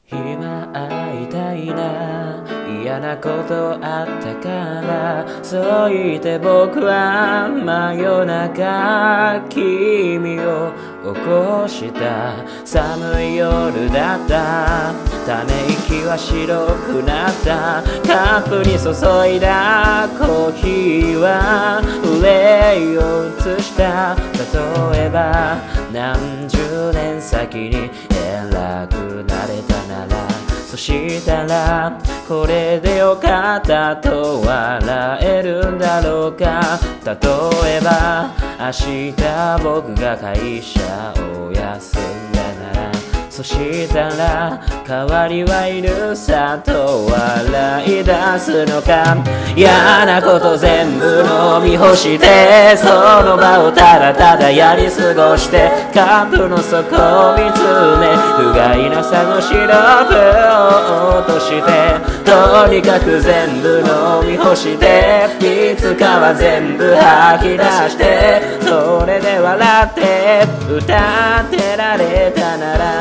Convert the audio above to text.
今会いたいな、嫌なことあったからそう言って僕は真夜中君を起こした。寒い夜だった、ため息は白くなった。カップに注いだコーヒーは憂いを映した。例えば何十年先に偉くなれたなら、そしたらこれでよかったと笑えるんだろうか。例えば明日僕が会社を休んだなら、そしたら代わりはいるさと笑い出すのか。嫌なこと全部飲み干して、その場をただただやり過ごして、カップの底を見つめ不甲斐なさのシロップを落として、とにかく全部飲み干して、いつかは全部吐き出して、それで笑って歌ってられたなら